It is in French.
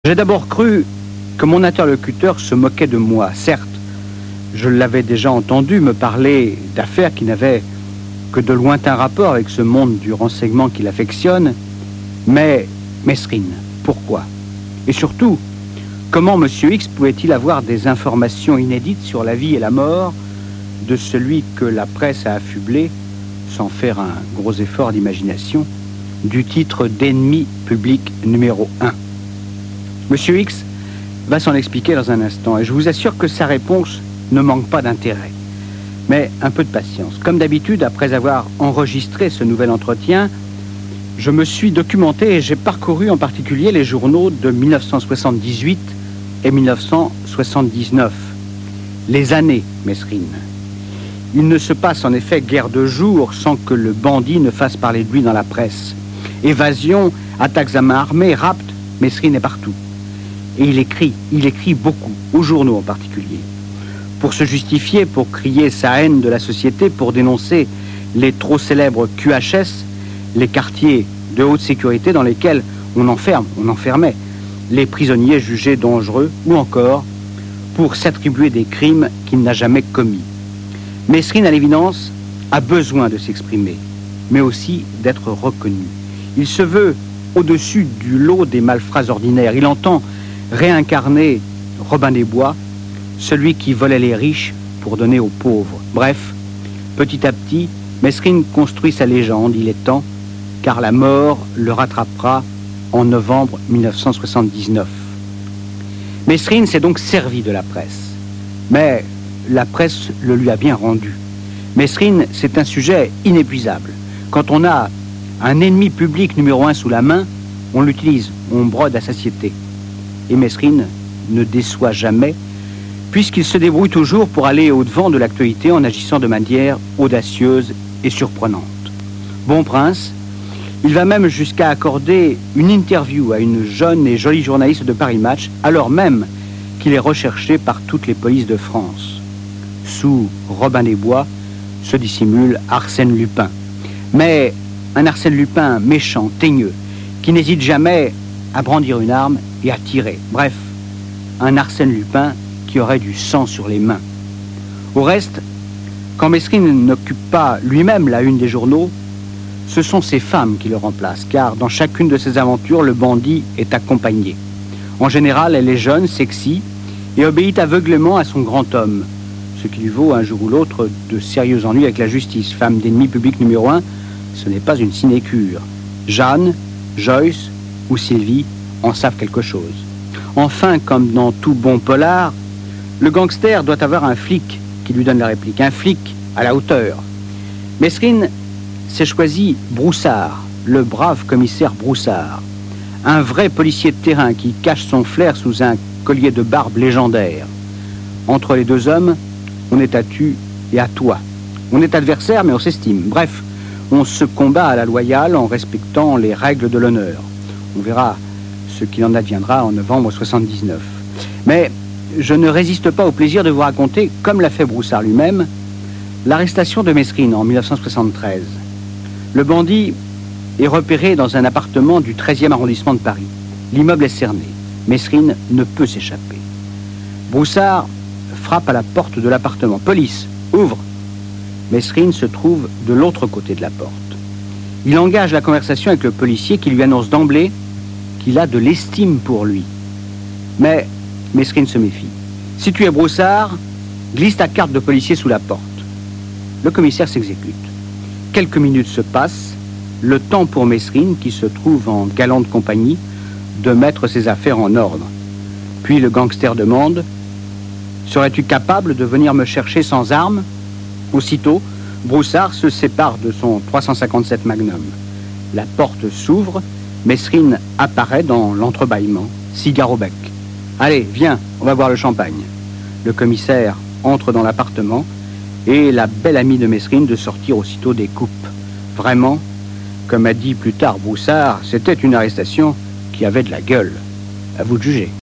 J'ai d'abord cru que mon interlocuteur se moquait de moi. Certes, je l'avais déjà entendu me parler d'affaires qui n'avaient que de lointains rapports avec ce monde du renseignement qu'il affectionne, mais Mesrine, pourquoi? Et surtout, comment M. X pouvait-il avoir des informations inédites sur la vie et la mort de celui que la presse a affublé, sans faire un gros effort d'imagination, du titre d'ennemi public numéro 1? Monsieur X va s'en expliquer dans un instant, et je vous assure que sa réponse ne manque pas d'intérêt. Mais un peu de patience. Comme d'habitude, après avoir enregistré ce nouvel entretien, je me suis documenté et j'ai parcouru en particulier les journaux de 1978 et 1979. Les années Mesrine. Il ne se passe en effet guère de jours sans que le bandit ne fasse parler de lui dans la presse. Évasion, attaques à main armée, rapt, Mesrine est partout. Et il écrit beaucoup, aux journaux en particulier. Pour se justifier, pour crier sa haine de la société, pour dénoncer les trop célèbres QHS, les quartiers de haute sécurité dans lesquels on enfermait les prisonniers jugés dangereux, ou encore pour s'attribuer des crimes qu'il n'a jamais commis. Mesrine, à l'évidence, a besoin de s'exprimer, mais aussi d'être reconnu. Il se veut au-dessus du lot des malfrats ordinaires. Il entend réincarner Robin des Bois, celui qui volait les riches pour donner aux pauvres. Bref, petit à petit, Mesrine construit sa légende. Il est temps, car la mort le rattrapera en novembre 1979. Mesrine s'est donc servi de la presse, mais la presse le lui a bien rendu. Mesrine, c'est un sujet inépuisable. Quand on a un ennemi public numéro 1 sous la main, on l'utilise, on brode à satiété. Et Mesrine ne déçoit jamais, puisqu'il se débrouille toujours pour aller au-devant de l'actualité en agissant de manière audacieuse et surprenante. Bon prince, il va même jusqu'à accorder une interview à une jeune et jolie journaliste de Paris Match, alors même qu'il est recherché par toutes les polices de France. Sous Robin des Bois se dissimule Arsène Lupin. Mais un Arsène Lupin méchant, teigneux, qui n'hésite jamais à brandir une arme et à tirer. Bref, un Arsène Lupin qui aurait du sang sur les mains. Au reste, quand Mesrine n'occupe pas lui-même la une des journaux, ce sont ses femmes qui le remplacent, car dans chacune de ses aventures, le bandit est accompagné. En général, elle est jeune, sexy, et obéit aveuglément à son grand homme, ce qui lui vaut un jour ou l'autre de sérieux ennuis avec la justice. Femme d'ennemi public numéro 1, ce n'est pas une sinécure. Jeanne, Joyce ou Sylvie en savent quelque chose. Enfin, comme dans tout bon polar, le gangster doit avoir un flic qui lui donne la réplique, un flic à la hauteur. Mesrine s'est choisi Broussard, le brave commissaire Broussard, un vrai policier de terrain qui cache son flair sous un collier de barbe légendaire. Entre les deux hommes, on est à tu et à toi. On est adversaire, mais on s'estime. Bref, on se combat à la loyale en respectant les règles de l'honneur. On verra ce qu'il en adviendra en novembre 79. Mais je ne résiste pas au plaisir de vous raconter, comme l'a fait Broussard lui-même, l'arrestation de Mesrine en 1973. Le bandit est repéré dans un appartement du 13e arrondissement de Paris. L'immeuble est cerné. Mesrine ne peut s'échapper. Broussard frappe à la porte de l'appartement. Police, ouvre. Mesrine se trouve de l'autre côté de la porte. Il engage la conversation avec le policier qui lui annonce d'emblée qu'il a de l'estime pour lui. Mais Mesrine se méfie. Si tu es Broussard, glisse ta carte de policier sous la porte. Le commissaire s'exécute. Quelques minutes se passent, le temps pour Mesrine, qui se trouve en galante compagnie, de mettre ses affaires en ordre. Puis le gangster demande: « Serais-tu capable de venir me chercher sans armes ?» Aussitôt, Broussard se sépare de son 357 Magnum. La porte s'ouvre, Mesrine apparaît dans l'entrebâillement, cigare au bec. « Allez, viens, on va boire le champagne. » Le commissaire entre dans l'appartement et la belle amie de Mesrine de sortir aussitôt des coupes. Vraiment, comme a dit plus tard Broussard, c'était une arrestation qui avait de la gueule. À vous de juger.